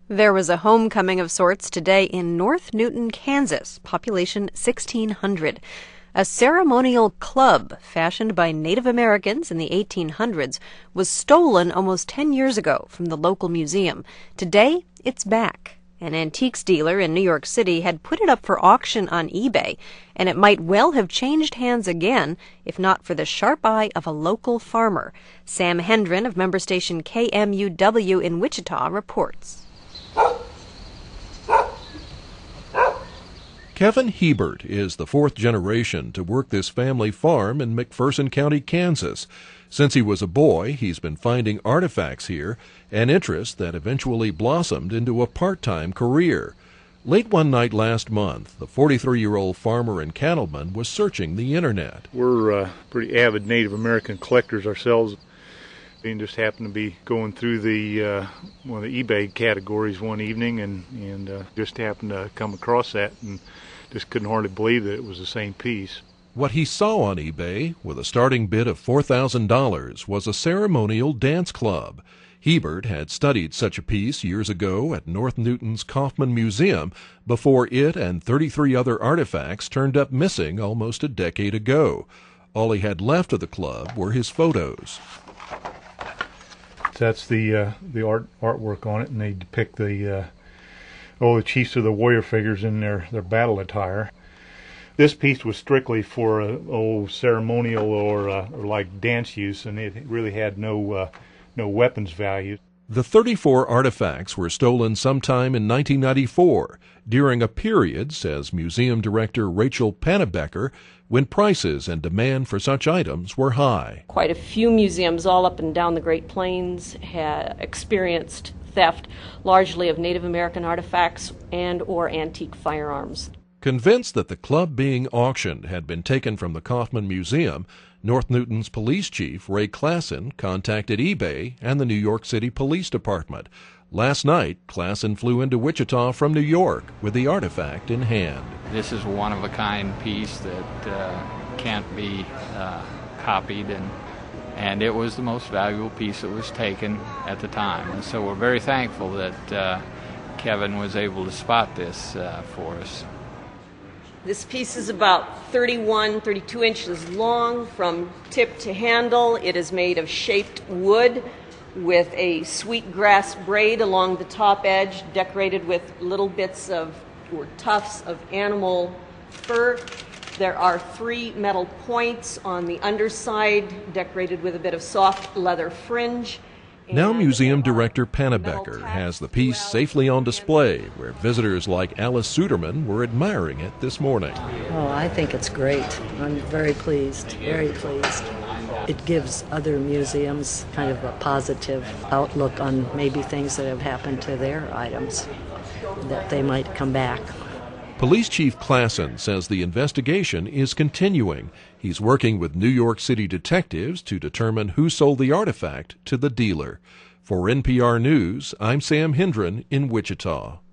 There was a homecoming of sorts today in North Newton, Kansas, population 1,600. A ceremonial club fashioned by Native Americans in the 1800s was stolen almost 10 years ago from the local museum. Today, it's back. An antiques dealer in New York City had put it up for auction on eBay, and it might well have changed hands again if not for the sharp eye of a local farmer. Sam Hendren of member station KMUW in Wichita reports. Kevin Hebert is the fourth generation to work this family farm in McPherson County, Kansas. Since he was a boy, he's been finding artifacts here, an interest that eventually blossomed into a part-time career. Late one night last month, the 43-year-old farmer and cattleman was searching the internet. We're pretty avid Native American collectors ourselves. We just happened to be going through the one of the eBay categories one evening and just happened to come across that and just couldn't hardly believe that it was the same piece. What he saw on eBay, with a starting bid of $4,000, was a ceremonial dance club. Hebert had studied such a piece years ago at North Newton's Kaufman Museum before it and 33 other artifacts turned up missing almost a decade ago. All he had left of the club were his photos. That's the artwork on it, and they depict the chiefs of the warrior figures in their battle attire. This piece was strictly for ceremonial or like dance use, and it really had no weapons value. The 34 artifacts were stolen sometime in 1994, during a period, says museum director Rachel Pannebecker, when prices and demand for such items were high. Quite a few museums all up and down the Great Plains had experienced theft, largely of Native American artifacts and or antique firearms. Convinced that the club being auctioned had been taken from the Kaufman Museum, North Newton's police chief, Ray Klassen, contacted eBay and the New York City Police Department. Last night, Klassen flew into Wichita from New York with the artifact in hand. This is a one-of-a-kind piece that can't be copied, and it was the most valuable piece that was taken at the time. And so we're very thankful that Kevin was able to spot this for us. This piece is about 32 inches long from tip to handle. It is made of shaped wood with a sweetgrass braid along the top edge, decorated with little bits of or tufts of animal fur. There are 3 metal points on the underside, decorated with a bit of soft leather fringe. Now Museum Director Pannebecker has the piece safely on display, where visitors like Alice Suderman were admiring it this morning. Oh, I think it's great. I'm very pleased, very pleased. It gives other museums kind of a positive outlook on maybe things that have happened to their items, that they might come back. Police Chief Klassen says the investigation is continuing. He's working with New York City detectives to determine who sold the artifact to the dealer. For NPR News, I'm Sam Hendren in Wichita.